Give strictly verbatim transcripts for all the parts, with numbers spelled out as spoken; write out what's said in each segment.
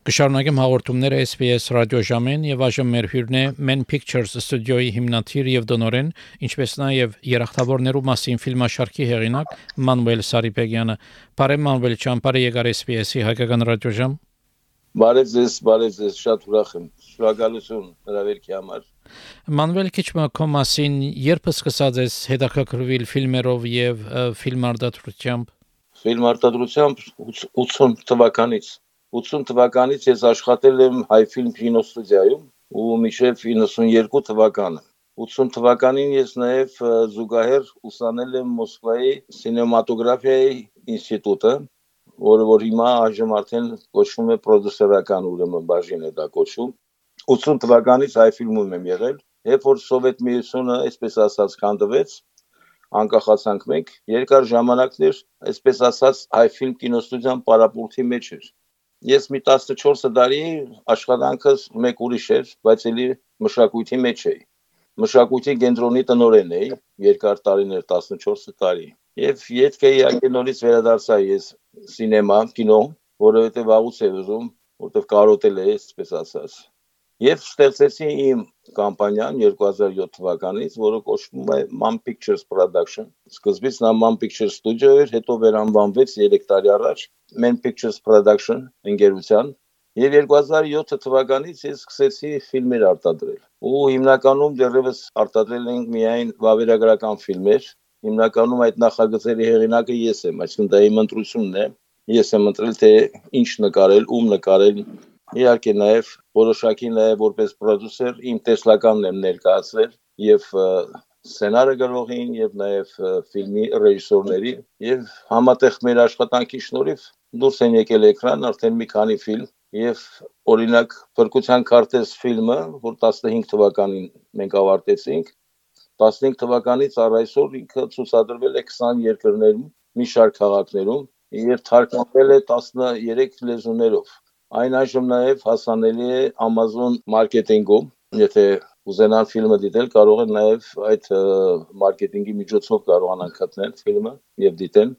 Կշարունակեմ հաղորդումները S B S ռադիոժամեն եւ այժմ մեր հյուրն է Men Pictures ստուդիոյի հիմնադիր եւ դոնորեն, ինչպես նաեւ երախտավորներու մասին ֆիլմաշարքի հեղինակ Մանուել Սարիբեգյանը։ Բարև Մանուել, ճամփարը եկար S B S-ի հայկական ռադիոժամ։ Բարև ձեզ, բարև ձեզ, շատ ուրախ եմ։ Շնորհակալություն հրավերքի համար։ Մանուել, քիչ մը մասին երբ սկսած ես հետաքրքրվել ֆիլմերով եւ ֆիլմարտադրությամբ։ Ֆիլմարտադրությամբ ութսուն թվականից ութսուն թվականից ես աշխատել եմ Հայֆիլմ կինոստուդիայում ու մինչև իննսունյերկու թվականը։ ութսուն թվականին ես նաև զուգահեռ ուսանել եմ Մոսկվայի սինեմատոգրաֆիայի ինստիտուտը, որը որ հիմա այժմ արդեն կոչվում է պրոդյուսերական ուրեմն բաժին է դա կոչվում։ ութսուն թվականից Հայֆիլմում եմ եղել, երբ որ Սովետ միությունը, այսպես ասած, քանդվեց, անկախացանք մենք, երկար ժամանակներ, այսպես ասած, Հայֆիլմ կինոստուդիան պարապմունքի մեջ էր։ Ես մի տասնչորս տարի աշխատանքս մեկ ուրիշ էր, բայց էլի մշակույթի մեջ էի։ Մշակույթի կենտրոնի տնօրեն էի, երկար տարիներ, տասնչորս տարի։ Եվ յետք էի իհարկե նորից վերադարձա ես սինեմա, կինո, որովհետև վաղուց էր ուզում, որովհետև կարոտել է, այսպես ասած։ Եվ ստեղծեցի իմ կամպանիան երկու հազար յոթ թվականից, որը կոչվում է Man Pictures Production։ Սկզբից նա Man Pictures Studio էր, հետո վերանվանվեց երեք տարի առաջ Man Pictures Production ընկերության։ Եվ երկու հազար յոթ թվականից ես սկսեցի ֆիլմեր արտադրել։ Ու հիմնականում դեռևս արտադրել ենք միայն վավերագրական ֆիլմեր։ Հիմնականում այդ նախագծերի հեղինակը ես եմ, այսինքն դա իմ ընտրությունն է։ Ես եմ ընտրել թե ինչ նկարել, ում նկարել։ Իհարկե նաև որոշակի նաև որպես պրոդյուսեր իմ տեսլականն եմ ներկայացրել եւ սցենարը գրողին եւ նաև ֆիլմի ռեժիսորների եւ համատեղ մեր աշխատանքի շնորհիվ դուրս են եկել էկրան արդեն մի քանի ֆիլմ եւ օրինակ Փրկության քարտեզ ֆիլմը, որ տասնհինգ թվականին մենք ավարտեցինք, տասնհինգ թվականից առ այսօր ինքը ցուցադրվել է քսան երկրներում, մի շարք քաղաքներում եւ թարգմանվել է տասներեք լեզուներով։ Այն այժմ նաև հասանելի է Amazon մարքեթինգում, եթե ուզենան ֆիլմը դիտել, կարող են նաև այդ մարքեթինգի միջոցով կարողանան գտնել ֆիլմը եւ դիտեն։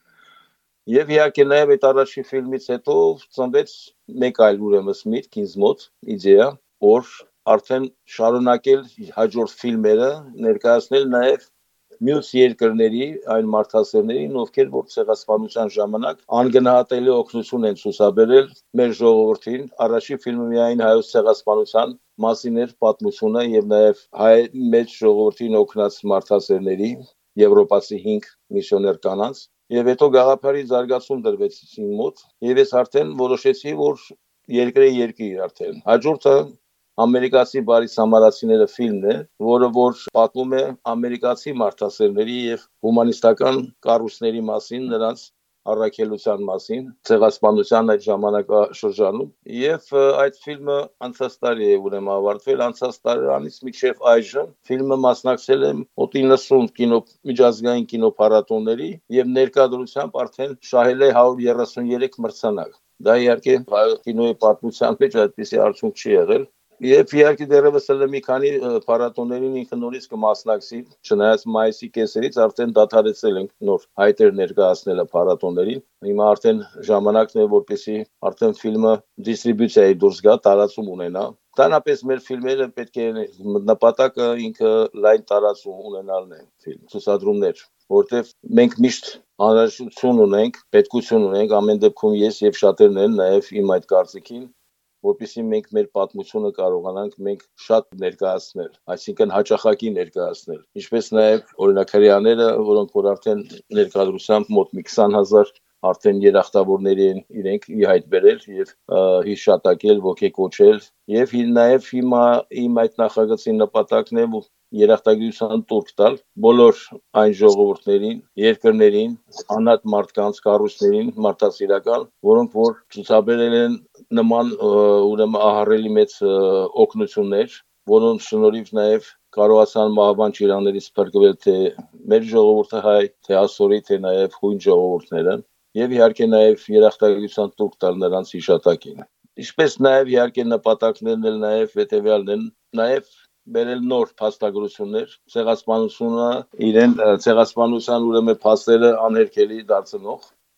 Եվ իհարկե նաև այդ առաջի ֆիլմից հետո ծնվեց մեկ այլ ուրեմն միտք ինձ մոտ, իդեա, որ արդեն շարունակել հաջորդ ֆիլմերը ներկայացնել նաև մյուս երկրների այն մարդասերներին, ովքեր որ ցեղասպանության ժամանակ անգնահատելի օգնություն են ցուցաբերել մեր ժողովրդին։ Առաջի ֆիլմը միայն հայոց ցեղասպանության մասին էր պատմությունը եւ նաեւ հայ մեծ ժողովրդին օգնած մարդասերների եվրոպացի հինգ միսիոներ կանանց եւ հետո գաղափարի զարգացում դրվեց իմ մոտ եւ ես արդեն որոշեցի, որ երկրի երկիր արդեն հաջորդը ամերիկացի բարիս համարացիները ֆիլմն է, որը որ պատմում է ամերիկացի մարդասերների եւ հումանիստական կառույցների մասին, նրանց առաքելության մասին, ցեղասպանության այդ ժամանակաշրջանում եւ այդ ֆիլմը անցած տարի է ուրեմն ավարտվել, անցած տարեանից մինչեւ այժմ ֆիլմը մասնակցել է մոտ իննսուն կինո միջազգային կինոփառատոների եւ ներկայությամբ արդեն շահել է հարյուր երեսունյերեք մրցանակ։ Դա իհարկե կինոյի պատմության մեջ այդպիսի արդյունք չի եղել։ Եվ իհարկե դեռևս էլ մի քանի փառատոներին ինքը նորից կմասնակցի, չնայած մայիսի կեսերից արդեն դադարեցել ենք նոր հայտեր ներկայացնելը փառատոներին։ Հիմա արդեն ժամանակն է, որպեսզի արդեն ֆիլմը դիստրիբյուցիայի դուրս գա, տարածում ունենա։ Տանապես մեր ֆիլմերը պետք է նպատակը ինքը լայն տարածում ունենալն է ֆիլմ ցուցադրումներ, որտեղ մենք միշտ անհրաժեշտություն ունենք, պետքություն ունենք, ամեն դեպքում ես եւ շատերն են նաեւ իմ այդ կարծիքին, որպեսզի մենք մեր պատմությունը կարողանանք մենք շատ ներկայացնել, այսինքն հաճախակի ներկայացնել։ Ինչպես նաև օրինակ հрьяաները, որոնք որ արդեն ներկայությամբ մոտ մի քսան հազար արդեն երախտավորների են իրենք ի հայտ բերել եւ հիշատակել, ոգեկոչել եւ նաև հիմա իմ այդ նախագծի նպատակն է երախտագիտության տուրք տալ բոլոր այն ժողովուրդներին, երկրներին, անհատ մարդկանց, կառույցներին, մարդասիրական, որոնք որ ցուցաբերել են նման ուրեմն ահռելի մեծ օգնություններ, որոնց շնորհիվ նաև կարողացան մահվան ճիրաներից փրկվել թե մեր ժողովուրդը հայ, թե ասորի, թե նաև հույն ժողովուրդները, եւ իհարկե նաև երախտագիտության տուրք տալ նրանց հիշատակին։ Ինչպես նաև իհարկե նպատակներն էլ նաև հետեւյալն են, նաև բերել նոր փաստագրություններ, ցեղասպանությունը իրեն ցեղասպանության ուրեմն փաստերը անհերքելի դարձնող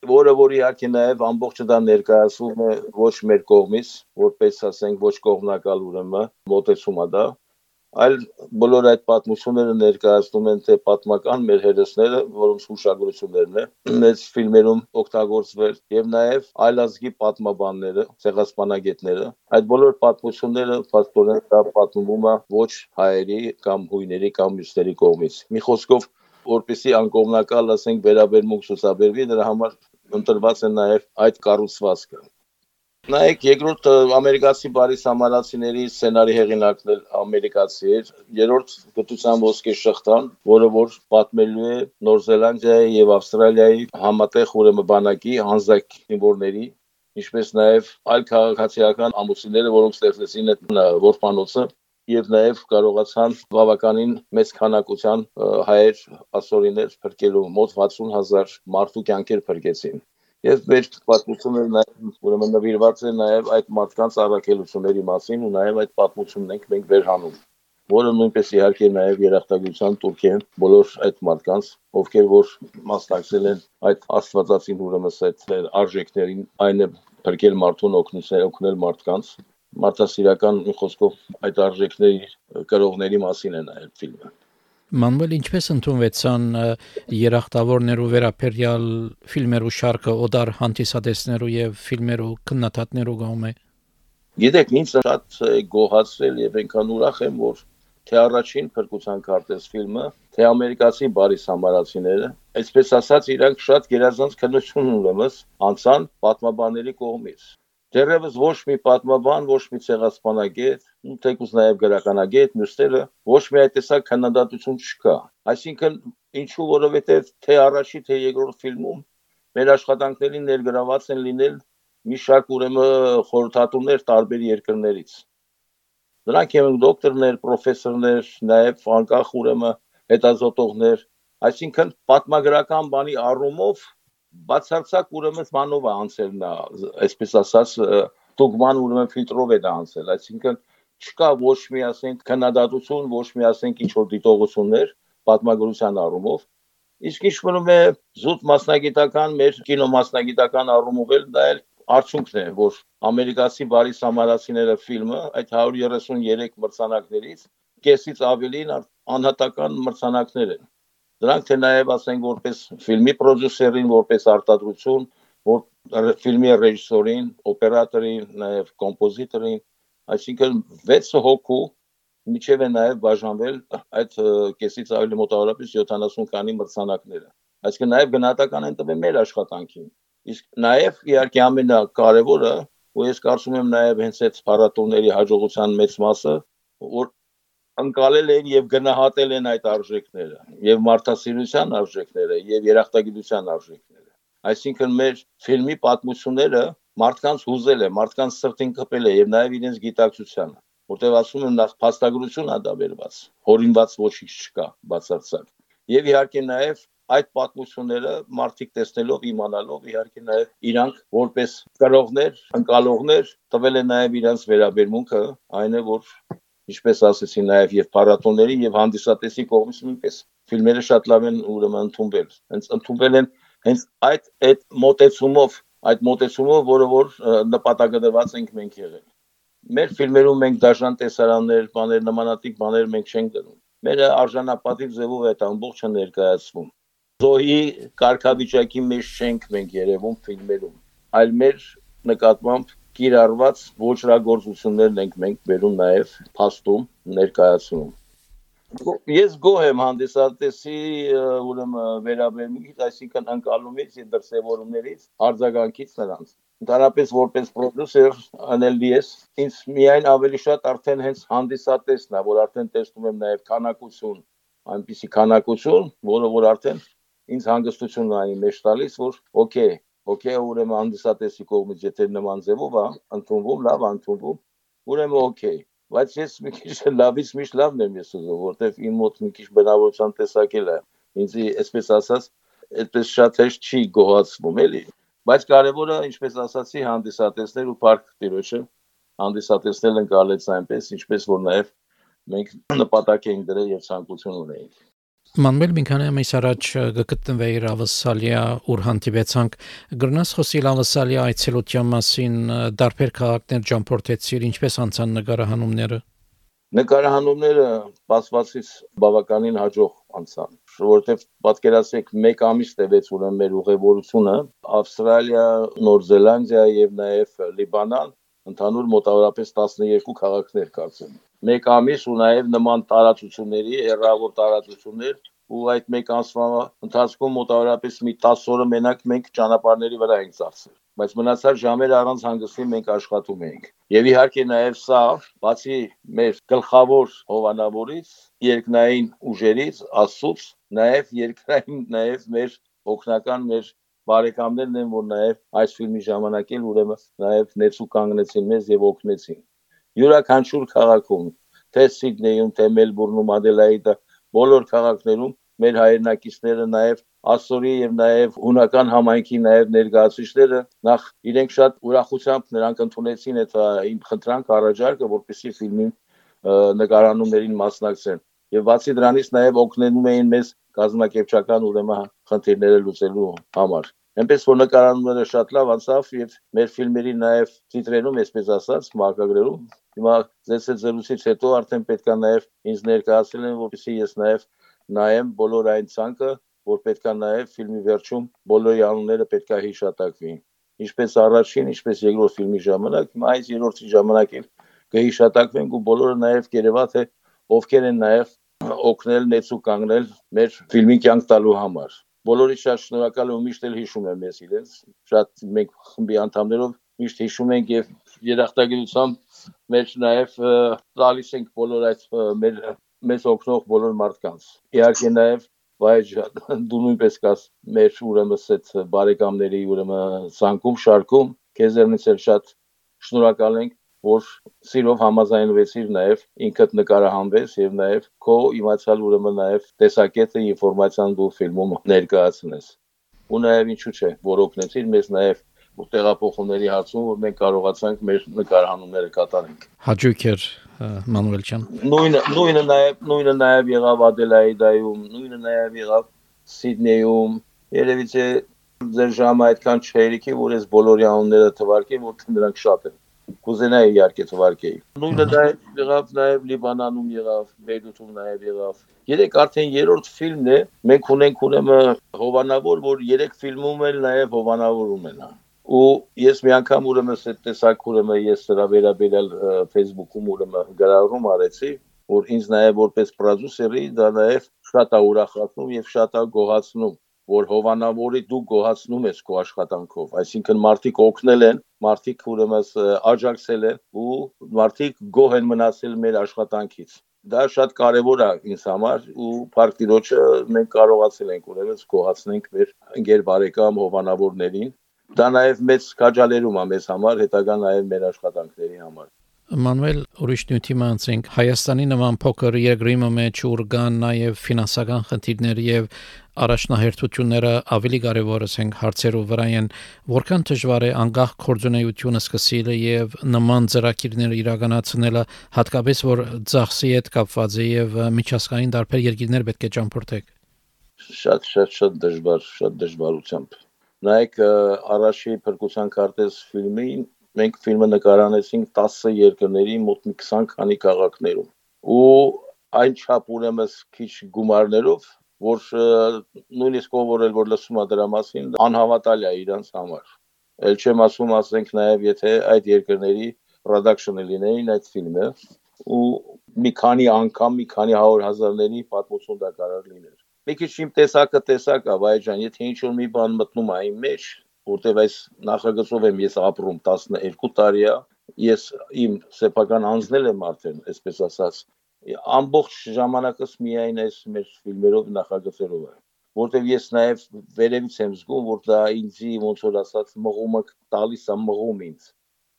որը որ իհարկե նաև ամբողջը դա ներկայացվում է ոչ մեր կողմից, որպես ասենք ոչ կողմնակալ ուրեմն մոտեցում է դա, այլ բոլոր այդ պատմությունները ներկայացնում են թե պատմական մեր հերոսները, որոնց հուշագրություններն է մեծ ֆիլմերում օգտագործվել եւ նաև այլազգի պատմաբանները, ցեղասպանագետները, այդ բոլոր պատմությունները փաստորեն դա պատմվում է ոչ հայերի կամ հույների կամ մյուսների կողմից։ Մի խոսքով որպեսի անկողմնակալ ասենք վերաբերմունք ցուցաբերվի, դրա համար ընտրված է նաև այդ կառուցվածքը։ Նայեք, երկրորդ ամերիկացի բարի սամարացիների սցենարի հեղինակն էլ ամերիկացի էր, երրորդ գտության ոսկե շղթան, որը որ պատմելու է Նոր Զելանդիայի եւ Ավստրալիայի համատեղ ուրեմն բանակի հանձնակ զինվորների, ինչպես նաև այլ քաղաքացիական ամուսինները, որոնք ստեղծեցին այդ որբանոցը եւ նաև կարողացան բավականին մեծ քանակության հայեր ասորիներ փրկելու մոտ վաթսուն հազար մարդու կյանքեր փրկեցին։ Եվ մեր պատմությունը նաև ուրեմն նվիրված է նաև այդ մարդկանց առաքելությունների մասին ու նաև այդ պատմությունն ենք մենք վերհանում, որը նույնպես իհարկե նաև երախտագիտության տուրք են բոլոր այդ մարդկանց, ովքեր որ մասնակցել են այդ աստվածածին ուրեմն այդ արժեքներին, այն է փրկել մարդուն, օգնել օգնել մարդկանց, մարդասիրական մի խոսքով այդ արժեքների կրողների մասին է նաև ֆիլմը։ Մանուել, ինչպես ընդունվեցան երախտավորներու վերապերյալ ֆիլմերու շարքը օդար հանդիսատեսներու եւ ֆիլմերու քննադատներու գոմե։ Գիտեք, ինձ շատ գոհացել եւ այնքան ուրախ եմ, որ թե առաջին փրկության քարտեզ ֆիլմը, թե ամերիկացի բարի սամարացիները, այսպես ասած, իրանք շատ գերազանց քննություն ունեմս անցան պատմաբանների կողմից։ Դեռևս ոչ մի պատմաբան, ոչ մի ցեղասպանագետ, ու թեկուզ նաև գրականագետ, մյուսները ոչ մի այդտեսակ քննադատություն չկա։ Այսինքն, ինչու, որովհետև թե առաջի, թե երկրորդ ֆիլմում մեր աշխատանքներին ներգրաված են լինել մի շարք ուրեմն խորհրդատուներ տարբեր երկրներից։ Նրանք են դոկտորներ, պրոֆեսորներ, նաև անկախ ուրեմն հետազոտողներ, այսինքն պատմագրական բանի առումով բացարձակ ուրեմն մանով է անցել նա, այսպես ասած, դոգման ուրեմն ֆիլտրով է դա անցել, այսինքն չկա ոչ մի ասենք քննադատություն, ոչ մի ասենք ինչ որ դիտողություններ պատմագրության առումով, իսկ ինչ մնում է զուտ մասնագիտական մեր կինոմասնագիտական առումով էլ դա էլ արդյունքն է, որ ամերիկացի բարի սամարացիները ֆիլմը այդ հարյուր երեսունյերեք մրցանակներից կեսից ավելին անհատական մրցանակներ են։ Դրանք թե նաև ասենք որպես ֆիլմի պրոդյուսերին, որպես արտադրություն, որ ֆիլմի ռեժիսորին, օպերատորին, նաև կոմպոզիտորին, այսինքն վեց հոգու միջև է նաև բաժանվել այդ կեսից ավելի մոտավորապես յոթանասուն քանի մրցանակները։ Այսինքն նաև գնահատական են տվել մեր աշխատանքին։ Իսկ նաև իհարկե ամենակարևորը, ու ես կարծում եմ նաև հենց այդ փառատոների հաջողության մեծ մասը, որ ընկալել են եւ գնահատել են այդ արժեքները, եւ մարդասիրության արժեքները, եւ երախտագիտության արժեքները։ Այսինքն մեր ֆիլմի պատմությունները մարդկանց հուզել է, մարդկանց սրտին կպել է եւ նաեւ իրենց գիտակցությանը, որտեղ ասում եմ նախ փաստագրություն ա դա վերված, հորինված ոչինչ չկա բացարձակ։ Եվ իհարկե նաեւ այդ պատմությունները մարդիկ տեսնելով, իմանալով իհարկե նաեւ իրանք որպես կրողներ, ընկալողներ տվել են նաեւ իրենց վերաբերմունքը, այն է որ ինչպես ասեցի նաև եւ փառատոների եւ հանդիսատեսի կողմից նույնպես ֆիլմերը շատ լավ են ուրեմն ընդունվել։ Հենց ընդունվել են հենց այդ այդ մոտեցումով, այդ մոտեցումով, որը որ նպատակադրված ենք մենք եղել։ Մեր ֆիլմերում մենք դաժան տեսարաններ, բաներ, նմանատիպ բաներ մենք չենք դնում։ Մեր արժանապատիվ ձևով է այդ ամբողջը ներկայացվում։ Զոհի կարգավիճակի մեջ չենք մենք երևում ֆիլմերում, այլ մեր նկատմամբ կիրառված ոչրագործություններն ենք մենք բերում նաև փաստում ներկայացնում։ Ես գոհ եմ հանդիսատեսի ուրեմն վերաբերմունքից, այսինքն ընկալումից եւ դրսեւորումներից, արձագանքից նրանց։ Ընդհանրապես որպես պրոդյուսեր անել ես, ինձ միայն ավելի շատ արդեն հենց հանդիսատեսն է, որ արդեն տեսնում եմ նաև քանակություն, այնպիսի քանակություն, որը որ արդեն ինձ հանգստություն է այն մեջ տալիս, որ օքեյ Okay, ուրեմն հանդիսատեսի կողմից եթե նման ձևով է ընդունվում, լավ ընդունվում, ուրեմն օքեյ։ Բայց ես մի քիչ լավից միշտ լավն եմ ես ուզում, որտեվ իմ մոտ մի քիչ բնավորության տեսակել է։ Ինձ այսպես ասած, այդպես շատ հեշտ չի գոհացվում, էլի։ Բայց կարևորը, ինչպես ասացի, հանդիսատեսներ ու парք տիրոջը հանդիսատեսներ ընկալեց այնպես, ինչպես որ նաև մենք նպատակ ենք դրել եւ ցանկություն ունենք։ Մանվել մինքան ամիս առաջ գտնվեիր Ավասալիա ուր հանդիպեցանք գրնաս խոսիլ Ավասալիա այցելության մասին դարբեր քաղաքներ ճամփորդեցիր ինչպես անցան նկարահանումները Նկարահանումները բացվածից բավականին հաջող անցան, որովհետև պատկերացրեք մեկ ամիս տևեց ուրեմն մեր ուղևորությունը Ավստրալիա, Նոր Զելանդիա եւ նաեւ Լիբանան, ընդհանուր մոտավորապես տասներկու քաղաքներ կարծեմ։ Մեկ ամիս ու նաեւ նման տարածությունների, հեռավոր տարածություններ ու այդ մեկ ամսվա ընթացքում մոտավորապես մի տասը օրը մենակ մենք ճանապարհների վրա ենք ծախսել։ Բայց մնացած ժամերը առանց հանգստի մենք աշխատում էինք։ Եվ իհարկե նաև սա, բացի մեր գլխավոր հովանավորից, երկնային ուժերից, Աստծուց, նաև երկրային, նաև մեր օգնական մեր բարեկամներն են, որ նաև այս ֆիլմի ժամանակ էլ ուրեմն նաև ներսու կանգնեցին մեզ եւ օգնեցին։ Յուրաքանչյուր քաղաքում, թե Սիդնեյում, թե Մելբուրնում, Ադելայիդա, բոլոր քաղաքներում մեր հայրենակիցները նաև Ասորի եւ նաեւ հունական համայնքի նաեւ ներկայացուցիչները նախ իրենք շատ ուրախությամբ նրանք ընդունեցին այդ իմ խնդրանք առաջարկը, որպեսզի ֆիլմի նկարահանումներին մասնակցեն եւ բացի դրանից նաեւ օգնում էին մեզ կազմակերպչական ուրեմն խնդիրները լուծելու համար։ Այնպես որ նկարահանումները շատ լավ անցավ եւ մեր ֆիլմերի նաեւ տիտրերում, այսպես ասած, մարգագրերում հիմա ձեզ հետ զրույցից հետո արդեն պետքա նաեւ ինձ ներկայացնել են, որպեսզի ես նաեւ նայեմ բոլոր այն ցանկը որ պետքա նաև ֆիլմի վերջում բոլորի անունները պետքա հիշատակվին։ Ինչպես առաջին, ինչպես երկրորդ ֆիլմի ժամանակ, հիմա այս երրորդի ժամանակ էլ կհիշատակվեն ու բոլորը նաև կերևա թե ովքեր են նաև օգնել ներսու կանգնել մեր ֆիլմի կյանք տալու համար։ Բոլորի շատ շնորհակալ եմ միշտ էլ հիշում եմ ես իրենց։ Շատ մենք խմբի անդամներով միշտ հիշում ենք եւ երախտագիտությամբ մեր նաև տալիս ենք բոլոր այդ մեր մեզ օգնող բոլոր մարդկանց։ Իհարկե նաև Վայջան, դու նույնպես կաս մեր ուրեմն այդ բարեկամների ուրեմն ցանկում շարքում քեզերնից էլ շատ շնորհակալ ենք որ սիրով համաձայնվեցիր նաև ինքդ նկարահանվես եւ նաև քո իմացալ ուրեմն նաև տեսակետը ինֆորմացիան դու ֆիլմում ներկայացնես ու նաև ինչու՞ չէ որ օգնեցիր մեզ նաև ու տեղափոխումների հարցում որ մենք կարողացանք մեր նկարահանումները կատարենք Հաջող էր Մանուել ջան Նույնը նույնը նաև նույնը նաև եղավ Ադելայիդայում, նույնը նաև եղավ Սիդնեյում։ Երևի թե ձեր ժամը այդքան չհերիքի, որ ես բոլորի անունները թվարկեմ, որ նրանք շատ են։ Կուզենայի իհարկե թվարկեի։ Նույնը նաև եղավ նաև Լիբանանում եղավ, Բեյրութում նաև եղավ։ Երեք արդեն երրորդ ֆիլմն է, մենք ունենք ուրեմն հովանավոր, որ երեք ֆիլմում էլ նաև հովանավորում են։ Ու ես մի անգամ ուրեմն այդ տեսակ ուրեմն ես դրա վերաբերյալ Facebook-ում ուրեմն գրառում արեցի, որ ինձ նաև որպես պրոդյուսերի դա նաև շատ է ուրախացնում եւ շատ է գոհացնում, որ հովանավորի դու գոհացնում ես քո աշխատանքով, այսինքն մարդիկ օգնել են, մարդիկ ուրեմն աջակցել են ու մարդիկ գոհ են մնացել մեր աշխատանքից։ Դա շատ կարևոր է ինձ համար ու Փարք Տիրոջը մենք կարողացել ենք ուրեմն գոհացնենք մեր ընկեր բարեկամ հովանավորներին։ Դա նաև մեծ քաջալերում է մեզ համար, հետագա նաև մեր աշխատանքների համար։ Մանուել ուրիշ նյութի մանցենք Հայաստանի նման փոքր երկրի մեջ ուր կան նաև ֆինանսական խնդիրներ եւ առաջնահերթությունները ավելի կարևորս են հարցերով վրա են որքան դժվար է անկախ կորձունեությունը սկսելը եւ նման ծրագիրներ իրականացնելը հատկապես որ ծախսի հետ կապված է եւ միջազգային տարբեր երկրներ պետք է ճամփորդեք Շատ շատ շատ դժվար, շատ դժվարությամբ Նայեք առաջի փրկության քարտեզ ֆիլմին մենք ֆիլմը նկարահանեցինք տասը երկրների մոտ մի քսան քանի քաղաքներում ու այն չափ ուրեմն քիչ գումարներով որ նույնիսկ ով որ որ լսում է դրա մասին անհավատալի է իրանց համար ել չեմ ասում ասենք նաև եթե այդ երկրների production-ը լինեին այդ ֆիլմը ու մի քանի անգամ մի քանի հարյուր հազարների պատմություն դա կարող լիներ Մի քիչ իմ տեսակը տեսակ է, Վայջան, եթե ինչ-որ մի բան մտնում է իմ մեջ, որտեվ այս նախագծով եմ ես ապրում տասներկու տարի է, ես իմ սեփական անձնել եմ արդեն, այսպես ասած, ամբողջ ժամանակս միայն այս մեր ֆիլմերով նախագծերով է, որտեվ ես նաև վերևից եմ զգում, որ դա ինձի ոնց որ ասած մղումը տալիս է մղում ինձ։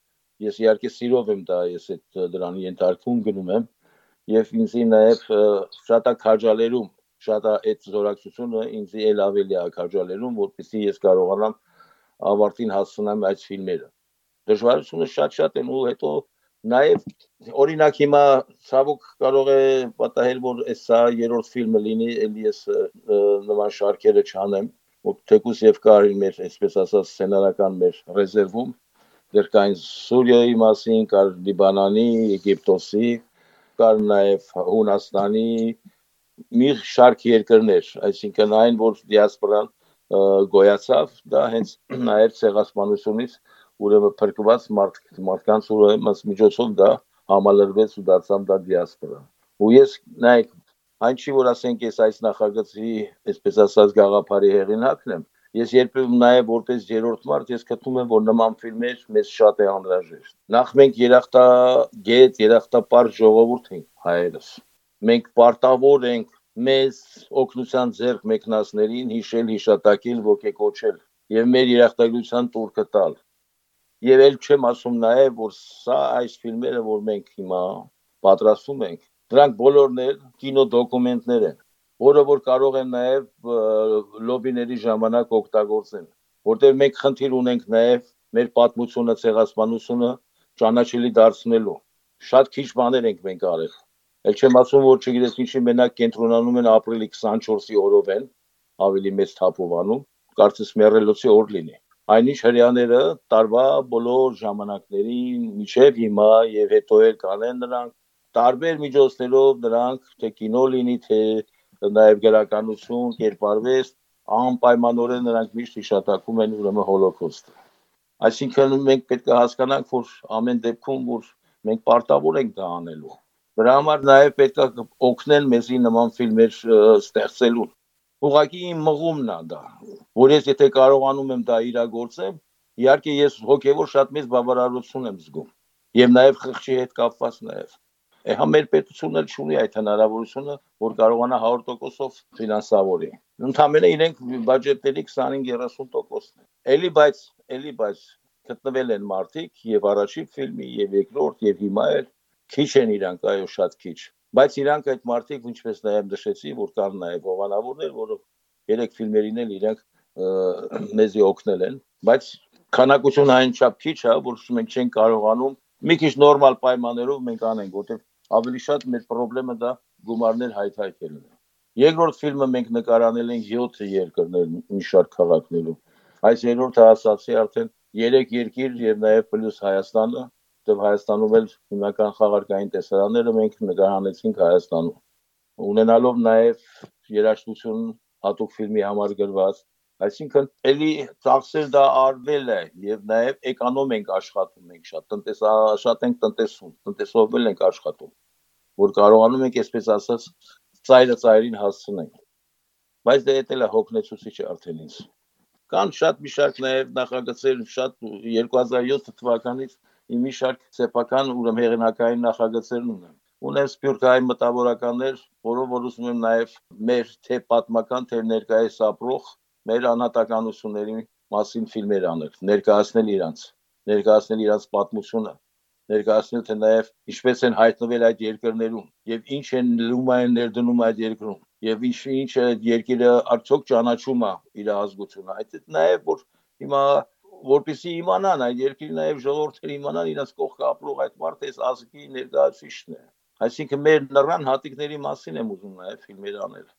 Ես իհարկե սիրով եմ դա, ես այդ դրան ենթարկվում գնում եմ, եւ ինձի նաև շատ է քաջալերում Շատ այդ զորակցությունը ինձ էլ ավելի է քաջալերում, որպեսզի ես կարողանամ ավարտին հասցնեմ այդ ֆիլմերը։ Դժվարությունը շատ-շատ են ու հետո Նաև օրինակ հիմա ցավոք կարող է պատահել, որ սա երրորդ ֆիլմը լինի, ելի ես նման շարքերը չանեմ, որ թեկուզ եւ կար մեր, այսպես ասած, սցենարական մեր ռեզերվում, դեռ կային Սուրիայի մասին, կար Լիբանանի, Եգիպտոսի, կար նաև Հունաստանի մի շարք երկրներ, այսինքն այն, որ դիասպորան գոյացավ, դա հենց նաև ցեղասպանությունից ուրեմն փրկված մարդ, մարդկանց ուրեմն միջոցով դա համալրվեց ու դարձավ դա դիասպորա։ Ու ես նայեք, այն չի որ ասենք ես այս նախագծի, այսպես ասած, գաղափարի հեղինակն եմ, ես երբեմն նաև որպես երրորդ մարդ ես գտնում եմ, որ նման ֆիլմեր մեզ շատ է անհրաժեշտ։ Նախ մենք երախտագետ, երախտապարտ ժողովուրդ ենք հայերս։ Մենք պարտավոր ենք մեզ օգնության ձեռք մեկնածներին հիշել, հիշատակել, ոգեկոչել եւ մեր երախտագիտության տուրքը տալ։ Եվ ել չեմ ասում նաև, որ սա այս ֆիլմերը, որ մենք հիմա պատրաստում ենք, դրանք բոլորն էլ կինոդոկումենտներ են, որը որ կարող են նաև լոբիների ժամանակ օգտագործեն, որտեղ մենք խնդիր ունենք նաև մեր պատմությունը, ցեղասպանությունը ճանաչելի դարձնելու։ Շատ քիչ բաներ ենք մենք արել։ Ել չեմ ասում, որ չգիտես ինչի մենակ կենտրոնանում են ապրիլի քսանչորսի օրով են, ավելի մեծ թափովանում, կարծես մեռելոցի օր լինի։ Այնինչ հрьяաները տարվա բոլոր ժամանակներին մինչև հիմա եւ հետո էլ կանեն նրանք տարբեր միջոցներով նրանք թե կինո լինի, թե նաեւ գրականություն, կերպարվեստ, անպայմանորեն նրանք միշտ հիշատակում են ուրեմն հոլոկոստը։ Այսինքն մենք պետք է հասկանանք, որ ամեն դեպքում որ մենք պարտավոր ենք դա անելու։ Դրա համար նաև պետք է օգնել մեզի նման ֆիլմեր ստեղծելուն։ Ուղղակի իմ մղումն է դա, որ ես եթե կարողանում եմ դա իրագործեմ, իհարկե ես հոգևոր շատ մեծ բավարարություն եմ զգում եւ նաև խղճի հետ կապված նաև։ Հա մեր պետությունն էլ չունի այդ հնարավորությունը, որ կարողանա հարյուր տոկոսով ֆինանսավորի։ Ընդամենը իրենք բյուջետների քսանհինգ երեսուն տոկոսն է։ Էլի բայց, էլի բայց գտնվել են մարդիկ եւ առաջին ֆիլմի եւ երկրորդ եւ հիմա էլ քիչ են իրանք, այո, շատ քիչ, բայց իրանք այդ մարդիկ, ինչպես նաև նշեցի, որ կան նաև հովանավորներ, որով երեք ֆիլմերին էլ իրանք մեզի օգնել են, բայց քանակությունը այնչափ քիչ է, որ մենք չենք կարողանում մի քիչ նորմալ պայմաններով մենք անենք, որտեղ ավելի շատ մեր խնդրեմը դա գումարներ հայթայթելն է։ Երկրորդ ֆիլմը մենք նկարանել ենք յոթ երկրներ մի շարք քաղաքներում։ Այս երրորդը ասացի արդեն երեք երկիր եւ նաև պլյուս Հայաստանը, դեպ Հայաստանում էլ հիմնական խաղարկային տեսարանները մենք նկարահանեցինք Հայաստանում։ Ունենալով նաև երաժշտություն հատուկ ֆիլմի համար գրված, այսինքն էլի ծախսեր դա արվել է եւ նաև էկոնոմ ենք աշխատում մենք շատ, տնտեսա շատ ենք տնտեսում, տնտեսովել ենք աշխատում, որ կարողանում ենք այսպես ասած ծայրը ծայրին հասցնենք։ Բայց դա էլ է հոգնեցուցիչ արդեն ինձ։ Կան շատ մի շարք նաև նախագծեր, շատ երկու հազար յոթ թվականից մի շարք սեփական ուրեմն հեղինակային նախագծեր ունեմ։ Ունեմ սփյուռքահայ մտավորականներ, որով որ ուզում եմ նաև մեր թե պատմական, թե ներկայիս ապրող մեր անհատականությունների մասին ֆիլմեր անել, ներկայացնել իրանց, ներկայացնել իրանց պատմությունը, ներկայացնել թե նաև ինչպես են հայտնվել այդ երկրներում եւ ինչ են լումա են ներդնում այդ երկրում եւ ինչ ինչ է երկիրը արդյոք ճանաչում է իր ազգությունը։ Այդ նաև որ հիմա որպեսզի իմանան այդ երկրի նաև ժողովուրդները իմանան իրաց կողքը ապրող այդ մարդը այս ազգի ներկայացուցիչն է։ Այսինքն մեր նռան հատիկների մասին եմ ուզում նաև ֆիլմեր անել,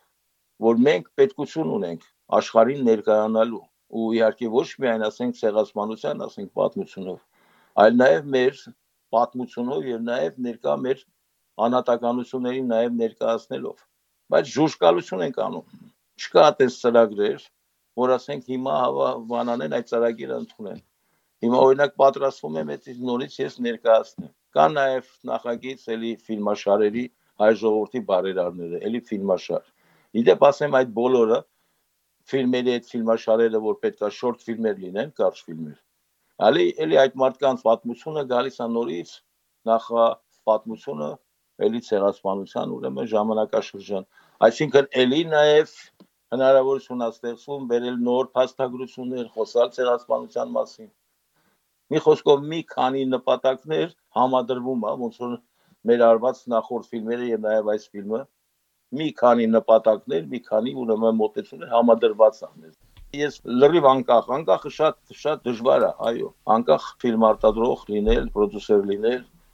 որ մենք պետքություն ունենք աշխարհին ներկայանալու ու իհարկե ոչ միայն ասենք ցեղասպանության, ասենք պատմությունով, այլ նաև մեր պատմությունով եւ նաև ներկա մեր անհատականություններին նաև ներկայացնելով։ Բայց ժուժկալություն ենք անում։ Չկա այդպես ծրագրեր, որ ասենք հիմա հավանանեն այդ ծրագիրը ընդունեն։ Հիմա օրինակ պատրաստվում եմ այդ նորից ես ներկայացնեմ։ Կա նաև նախագիծ էլի ֆիլմաշարերի հայ ժողովրդի բարերարները, էլի ֆիլմաշար։ Իդեպ ասեմ այդ բոլորը ֆիլմերի այդ ֆիլմաշարերը, որ պետքա շորտ ֆիլմեր լինեն, կարճ ֆիլմեր։ Ալի էլի այդ մարդկանց պատմությունը գալիս է նորից, նախ պատմությունը էլի ցեղասպանության ուրեմն ժամանակաշրջան։ Այսինքն էլի նաև հնարավորություն է ստեղծվում վերել նոր փաստագրություններ, խոսալ ցեղասպանության մասին։ Մի խոսքով մի քանի նպատակներ համադրվում է, ոնց որ մեր արված նախորդ ֆիլմերը եւ նաեւ այս ֆիլմը մի քանի նպատակներ, մի քանի ուրեմն մոտեցումներ համադրված են։ Ես լրիվ անկախ, անկախը շատ շատ դժվար է, այո, անկախ ֆիլմ արտադրող լինել, պրոդյուսեր լինել,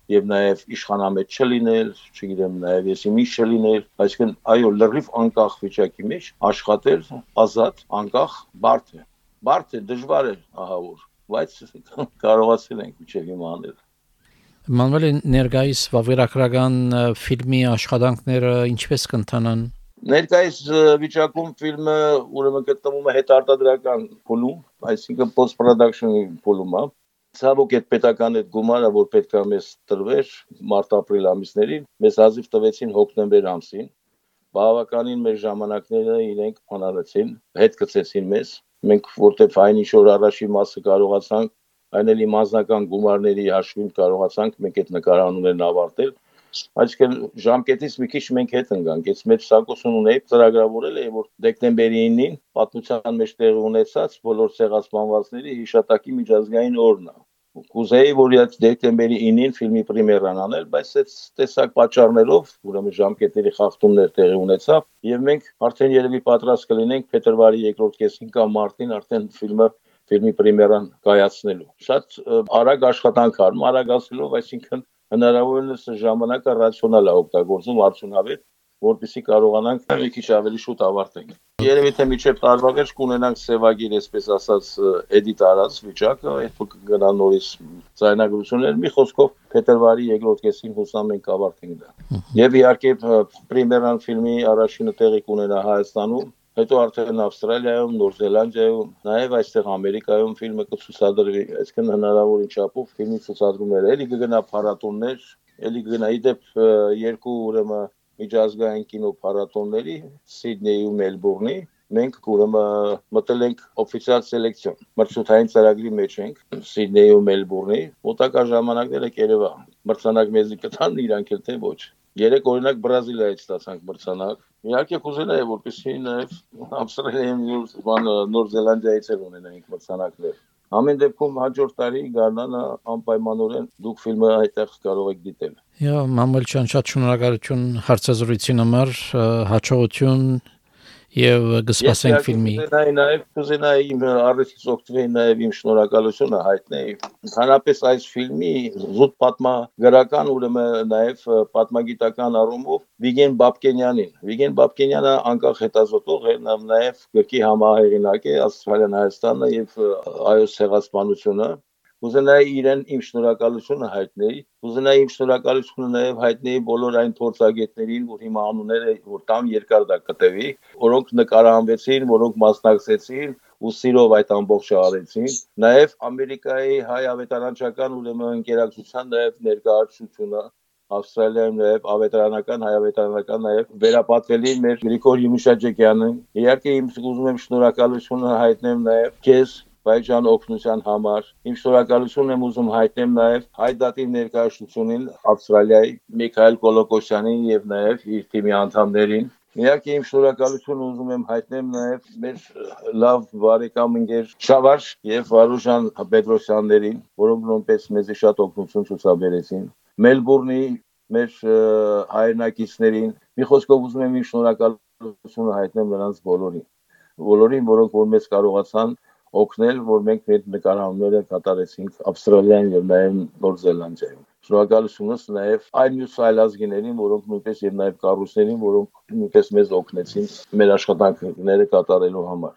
եւ նաեւ իշխանամետ չլինել, չգիտեմ, նաեւ եսի մի չլինել, այսինքն այո, լրիվ անկախ վիճակի մեջ աշխատել ազատ, անկախ, բարդ է։ Բարդ է, դժվար է, ահա որ, բայց կարողացել ենք մինչև հիմա անել։ Մանուել, ներկայիս վավերագրական ֆիլմի աշխատանքները ինչպես կընթանան։ Ներկայիս վիճակում ֆիլմը ուրեմն գտնվում է հետարտադրական փուլում, այսինքն post production փուլում է։ Ցավոք այդ պետական այդ գումարը, որ պետք է մեզ տրվեր մարտ-ապրիլ ամիսներին, մեզ հազիվ տվեցին հոկտեմբեր ամսին։ Բավականին մեր ժամանակները իրենք փանարեցին, հետ գցեցին մեզ։ Մենք որտեվ այն ինչ որ առաջի մասը կարողացանք, այն էլի մասնական գումարների հաշվին կարողացանք մենք այդ նկարանուններն ավարտել։ Այսինքն ժամկետից մի քիչ մենք հետ ընկանք։ Այս մեր սակոսուն ունեի ծրագրավորել էի, որ դեկտեմբերի ինին պատմության մեջ տեղի ունեցած բոլոր ցեղասպանվածների հիշատակի միջազգային օրն է։ Կուզեի, որ այդ դեկտեմբերի ինին ֆիլմի պրեմիերան անել, բայց այդ տեսակ պատճառներով, ուրեմն ժամկետերի խախտումներ տեղի ունեցավ, եւ մենք արդեն երևի պատրաստ կլինենք փետրվարի երկրորդ կեսին կամ մարտին արդեն ֆիլմը ֆիլմի պրեմիերան կայացնելու։ Շատ արագ աշխատանք արում, արագացնելով, այսինքն հնարավորինս ժամանակը ռացիոնալ է օգտագործում արդյունավետ, որպեսզի կարողանանք մի քիչ ավելի շուտ ավարտենք։ Երևի թե միջև տարվա վերջ կունենանք սևագիր, այսպես ասած, էդիտ արած վիճակը, այդ կգնա նորից ձայնագրություններ, մի խոսքով փետրվարի երկրորդ կեսին հուսամ ենք ավարտենք դա։ Եվ իհարկե պրեմիերան ֆիլմի առաջինը տեղի կունենա Հայաստանում, հետո արդեն Ավստրալիայում, Նոր Զելանդիայում, նաև այստեղ Ամերիկայում ֆիլմը կցուցադրվի, այսինքն հնարավորին չափով ֆիլմի ցուցադրումները, էլի կգնա փառատոններ, էլի կգնա իդեպ երկու ուրեմն միջազգային կինոփառատոնների Սիդնեի ու Մելբուրնի մենք ուրեմն մտել ենք օֆիցիալ սելեկցիոն մրցութային ծրագրի մեջ ենք Սիդնեի ու Մելբուրնի մոտակա ժամանակները կերևա մրցանակ մեզի կտան իրանք էլ թե ոչ երեք օրինակ Բրազիլիայից ստացանք մրցանակ իհարկե կուզենայի որպեսզի նաև Ավստրալիայից Նոր Զելանդիայից էլ ունենայինք մրցանակներ Ամեն դեպքում հաջորդ տարի գարնանը անպայմանորեն դուք ֆիլմը այդտեղ կարող եք դիտել Յա Մանուել ջան, շատ շնորհակալություն հարցազրույցի համար, հաջողություն եւ կսպասենք ֆիլմի։ Նաև կուզենայի իմ առիթից օգտվել նաև իմ շնորհակալությունը հայտնել։ Ընդհանրապես այս ֆիլմի զուտ պատմագրական ուրեմն նաև պատմագիտական առումով Վիգեն Բաբկենյանին։ Վիգեն Բաբկենյանը անկախ հետազոտող է, նաև գրքի համահեղինակ է Ավստրալիան Հայաստանը եւ այո ցեղասպանությունը։ Կուզենայի իրեն իմ շնորհակալությունը հայտնել, կուզենայի իմ շնորհակալությունը նաև հայտնել բոլոր այն փորձագետներին, որ հիմա անունները որ տամ երկար դա կտևի, որոնք նկարահանվեցին, որոնք մասնակցեցին ու սիրով այդ ամբողջը արեցին, նաև Ամերիկայի հայ ավետարանչական ուրեմն ընկերակցության նաև ներկայացությունը Ավստրալիայում նաև ավետարանական, հայ ավետարանական նաև վերապատվելի մեր Գրիգոր Յումիշաջեկյանին։ Իհարկե իմ ուզում եմ շնորհակալությունը հայտնեմ նաև քեզ Բայջան օգնության համար իմ շնորհակալությունն եմ ուզում հայտնեմ նաև Հայդատի ներկայացուցունին Ավստրալիայի Միքայել Կոլոկոսյանին եւ նաև իր թիմի անդամներին Իհարկե իմ շնորհակալությունը ուզում եմ հայտնեմ նաև մեր լավ բարեկամ ընկեր Շավարժ եւ Վարուժան Պետրոսյաններին որոնք նույնպես մեզ շատ օգնություն ցուցաբերեցին Մելբուրնի մեր հայրենակիցներին մի խոսքով ուզում եմ իմ շնորհակալությունը հայտնեմ նրանց բոլորին բոլորին որոնք որ մեզ կարողացան օգնել, որ մենք այդ նկարահանումները կատարեցինք Ավստրալիայում եւ նաեւ Նոր Զելանդիայում։ Շնորհակալությունս նաեւ այն մյուս այլազգիներին, որոնք նույնպես եւ նաեւ կառույցներին, որոնք նույնպես մեզ օգնեցին մեր աշխատանքները կատարելու համար։